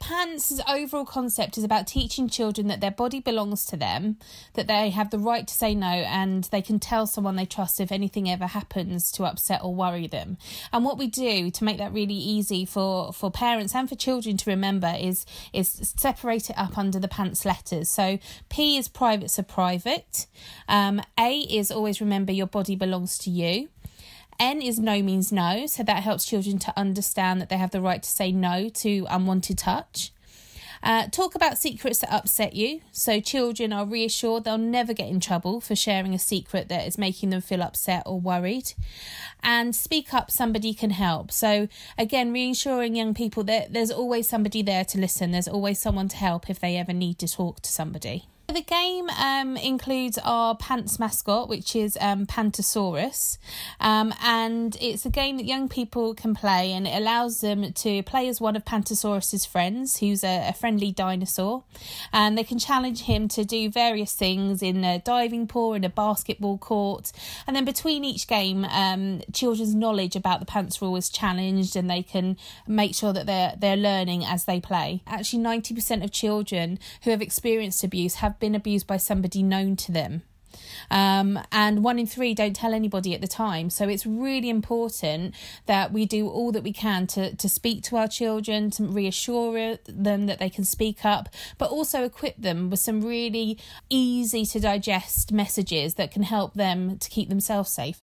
PANT's overall concept is about teaching children that their body belongs to them, that they have the right to say no, and they can tell someone they trust if anything ever happens to upset or worry them. And what we do to make that really easy for parents and for children to remember is separate it up under the PANT's letters. So P is private, so private. A is always remember your body belongs to you. N is no means no, so that helps children to understand that they have the right to say no to unwanted touch. Talk about secrets that upset you, so children are reassured they'll never get in trouble for sharing a secret that is making them feel upset or worried. And speak up, somebody can help. So again, reassuring young people that there's always somebody there to listen, there's always someone to help if they ever need to talk to somebody. The game includes our PANT's mascot, which is Pantosaurus, and it's a game that young people can play, and it allows them to play as one of Pantosaurus's friends, who's a friendly dinosaur, and they can challenge him to do various things in a diving pool, in a basketball court, and then between each game, children's knowledge about the PANT's rule is challenged, and they can make sure that they're learning as they play. Actually, 90% of children who have experienced abuse have been abused by somebody known to them. And 1 in 3 don't tell anybody at the time. So it's really important that we do all that we can to speak to our children, to reassure them that they can speak up, but also equip them with some really easy to digest messages that can help them to keep themselves safe.